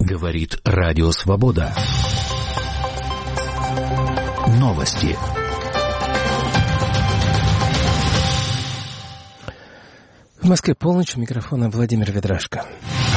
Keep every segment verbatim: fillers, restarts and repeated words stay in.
Говорит Радио Свобода. Новости. В Москве полночь, у микрофона Владимир Ведрашко.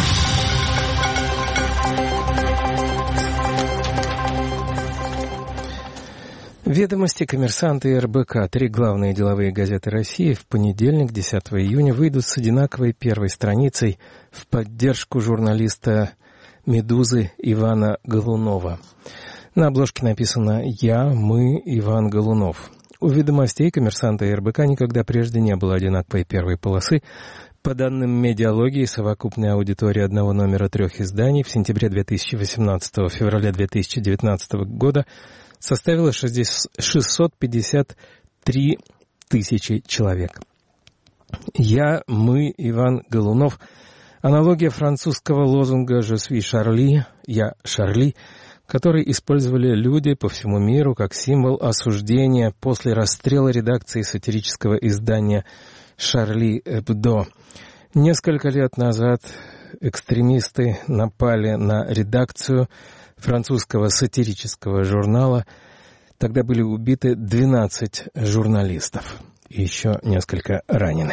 Ведомости, Коммерсант и эр бэ ка, три главные деловые газеты России, в понедельник, десятого июня, выйдут с одинаковой первой страницей в поддержку журналиста «Медузы» Ивана Голунова. На обложке написано «Я, мы, Иван Голунов». У «Ведомостей», «Коммерсанта» и эр бэ ка никогда прежде не было одинаковой первой полосы. По данным «Медиалогии», совокупная аудитория одного номера трех изданий в сентябре две тысячи восемнадцатого, феврале две тысячи девятнадцатого года составила шестьсот пятьдесят три тысячи человек. «Я, мы, Иван Голунов» — аналогия французского лозунга «Je suis Charlie», «Я Шарли», который использовали люди по всему миру как символ осуждения после расстрела редакции сатирического издания «Шарли Эбдо». Несколько лет назад экстремисты напали на редакцию французского сатирического журнала. Тогда были убиты двенадцать журналистов. И еще несколько ранены.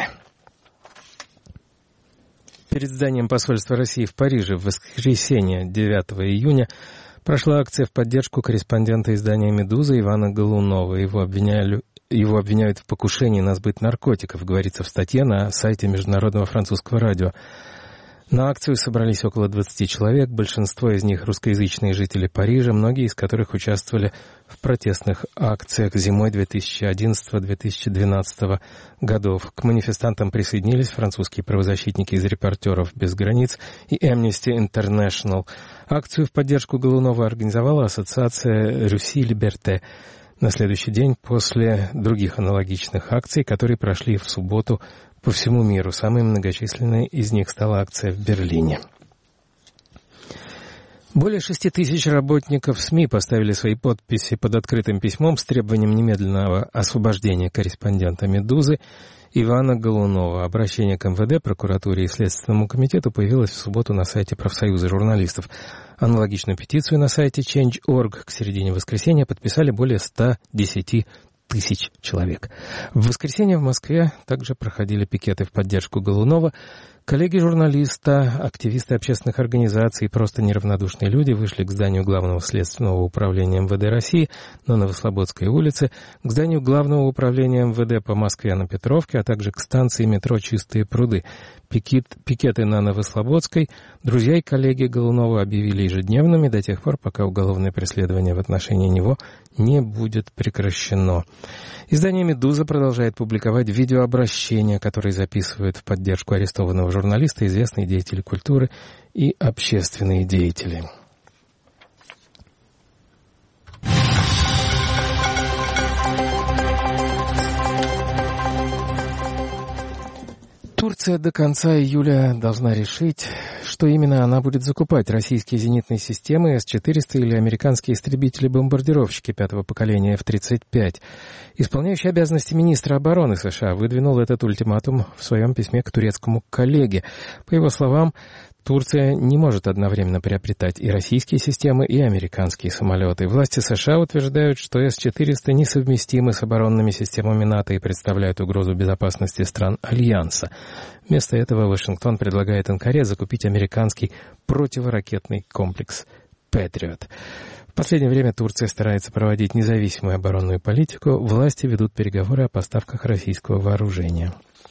Перед зданием посольства России в Париже в воскресенье девятого июня прошла акция в поддержку корреспондента издания «Медуза» Ивана Голунова. Его обвиняли, его обвиняют в покушении на сбыт наркотиков, говорится в статье на сайте Международного французского радио. На акцию собрались около двадцати человек, большинство из них русскоязычные жители Парижа, многие из которых участвовали в протестных акциях зимой две тысячи одиннадцатого — две тысячи двенадцатого годов. К манифестантам присоединились французские правозащитники из «Репортеров без границ» и Amnesty International. Акцию в поддержку Голунова организовала ассоциация «Руси Либерте» на следующий день после других аналогичных акций, которые прошли в субботу по всему миру. Самой многочисленной из них стала акция в Берлине. Более шести тысяч работников СМИ поставили свои подписи под открытым письмом с требованием немедленного освобождения корреспондента «Медузы» Ивана Голунова. Обращение к эм вэ дэ, прокуратуре и Следственному комитету появилось в субботу на сайте профсоюза журналистов. Аналогичную петицию на сайте чейндж точка орг к середине воскресенья подписали более ста десяти тысяч человек. В воскресенье в Москве также проходили пикеты в поддержку Голунова. Коллеги журналиста, активисты общественных организаций и просто неравнодушные люди вышли к зданию Главного следственного управления эм вэ дэ России на Новослободской улице, к зданию Главного управления эм вэ дэ по Москве на Петровке, а также к станции метро «Чистые пруды». Пикет, пикеты на Новослободской друзья и коллеги Голунова объявили ежедневными до тех пор, пока уголовное преследование в отношении него не будет прекращено. Издание «Медуза» продолжает публиковать видеообращения, которые записывают в поддержку арестованного журналиста известные деятели культуры и общественные деятели. Турция до конца июля должна решить, что именно она будет закупать: российские зенитные системы эс четыреста или американские истребители-бомбардировщики пятого поколения эф тридцать пять. Исполняющий обязанности министра обороны США выдвинул этот ультиматум в своем письме к турецкому коллеге. По его словам, Турция не может одновременно приобретать и российские системы, и американские самолеты. Власти США утверждают, что эс четыреста несовместимы с оборонными системами НАТО и представляют угрозу безопасности стран Альянса. Вместо этого Вашингтон предлагает Анкаре закупить американский противоракетный комплекс «Патриот». В последнее время Турция старается проводить независимую оборонную политику. Власти ведут переговоры о поставках российского вооружения.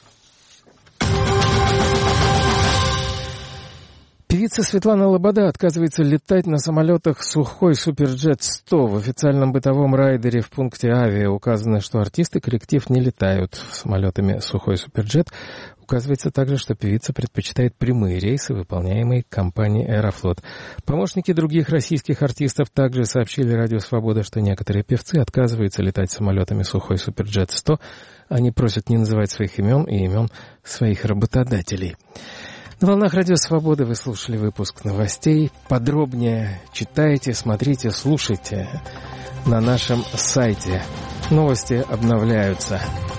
Певица Светлана Лобода отказывается летать на самолетах Сухой Суперджет сто. В официальном бытовом райдере в пункте «Авиа» указано, что артисты и коллектив не летают самолетами Сухой Суперджет. Указывается также, что певица предпочитает прямые рейсы, выполняемые компанией «Аэрофлот». Помощники других российских артистов также сообщили Радио Свобода, что некоторые певцы отказываются летать самолетами Сухой Суперджет сто. Они просят не называть своих имен и имен своих работодателей. На волнах Радио Свободы вы слушали выпуск новостей. Подробнее читайте, смотрите, слушайте на нашем сайте. Новости обновляются.